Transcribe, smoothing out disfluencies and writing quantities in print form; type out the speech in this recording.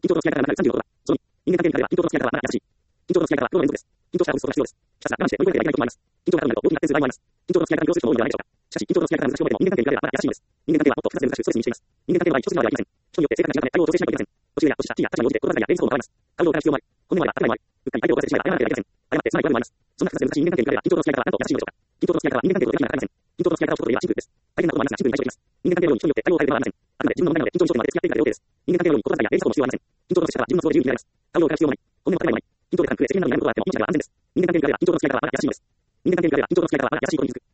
緊張との付き合い方がなく36は、その2、人間関係においては緊張との付き合い方はまだ優しい。緊張との付き合い方はプロの連続です。緊張したら本質が必要です。しかしな、我慢して乗り越えてはいけないこともあります。緊張が高くなると大きな点数があります。緊張との付き合い方に共通する人も多いのではないでしょうか。しかし、緊張との付き合い方が難しい方でも人間関係に比べればまだ優しいのです。人間関係はもっと複雑で難しくストレスに満ちています。人間関係の場合、一つの場合はありません。人によって性格が違うため対応を調整しなければいけません。途中や年下、地位や立場に応じて心遣いや連想も変わります。感情を変える必要もあり、本音もあり、当たり前もあり、うっかり相手を誤解してしまえば謝らなければいけません。謝ってすまない場合もあります。そんな複雑で難しい人間関係に比べれば緊張との付き合い方はなんと優しいのでしょうか。緊張との付き合い方は人間関係と比較にはなりません。緊張との付き合い方を一言で言えばシンプルです。大変なこともありますがシンプルに対処できます。人間関係のように人によって対応を変えるのはありません。あくまで自分の問題なので緊張に焦点を当て付き合っていくだけで OK です。人間関係のように心遣いや連鎖も必要はありません。緊張の接し方は自分の都合で自由になります。対応を変える必要もない。本音も当たり前もない。緊張で関空で世間などに悩むことがあっても命だけは安全です。人間関係に比べれば緊張の付き合い方はまだ優しいのです。人間関係に比べれば緊張との付き合い方はまだ優しいことに気づく。